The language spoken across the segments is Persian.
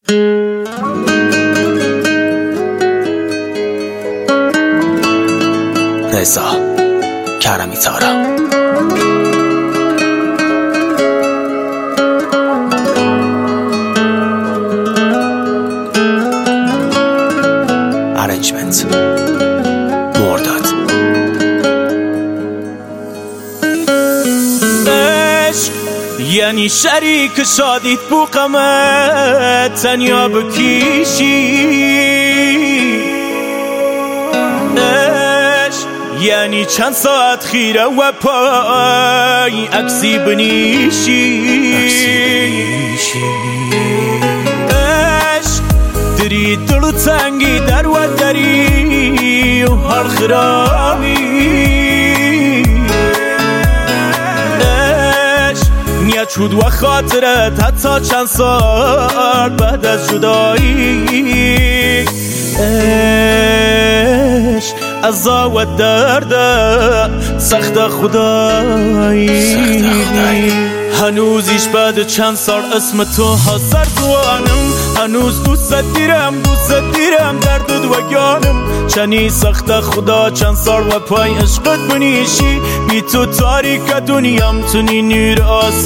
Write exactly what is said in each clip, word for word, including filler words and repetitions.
رضا کرمی تارا. ارنجمنت مرداد. عشق یعنی شریک شادیت بو غمت تنیا بکیشی، یعنی چند ساعت خیره و پای عکسی بنیشی. عشق دری دلو تنگی در و دری و حال خرابی. عشق نیت شد و خاطرت حتی چند سال بعد از جدایی. عشق عزا و درد سخت خدایی. هنوزیش بعد چند سال اسم تو حاضر دوانم، هنوز دوست دیرم دوست دیرم در دود و گانم. چنی سخت خدا چند سال و پای عشقت بنیشی، بی تو تاریک دنیام تونی نور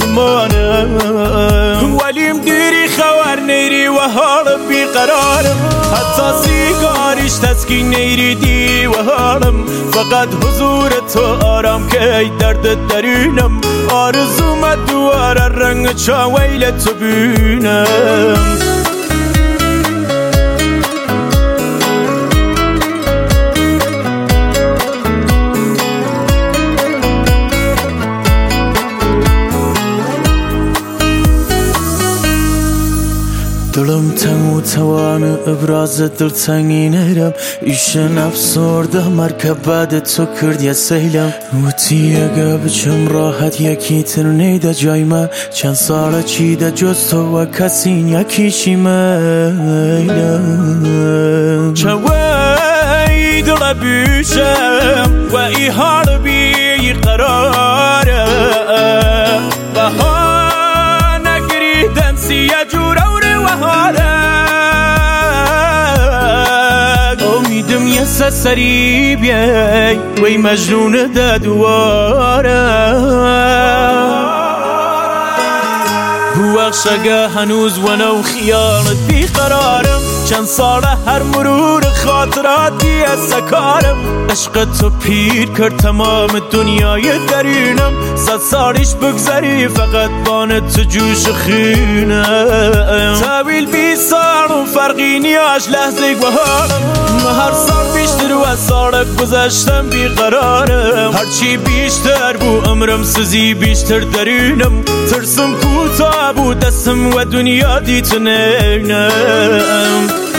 آسمانم. ولیم دیری خوار نیری و حال بی قرارم، حتی سیگاریش تسکین نیری دی و حالم. فقط حضور تو آرام که درد درونم، آرزوم دواره رنگ چاویل تو بینم. دلم تنگ و توان ابراز دلتنگی نرم، ایشن افسرده مرکب بعد تو کرد یه سیلم. وطی اگه بچم راحت یکی تر نیده جای ما، چند ساله چیده جز تو و کسین یکیشی میلم. چوی دل بیشم و ای حال بی قراره، بها نگریدن سیه جوره امیدم یه سری بیای وی مجنون ده دواره. بوخشگه هنوز ونو خیالت بیقرارم، چند ساله هر مرور خاطراتی از سکارم. عشق تو پیر کرد تمام دنیای درونم، صد سالیش بگذری فقط بان تو جوش خینم. طویل بی سال و فرقی نیاش لحظه و حالم، هر سال بیشتر و سال گذشتم بیقرارم. هرچی بیشتر بو عمرم سزی بیشتر درونم، ترسم کوتاه بود دستم و دنیا دیت نینم.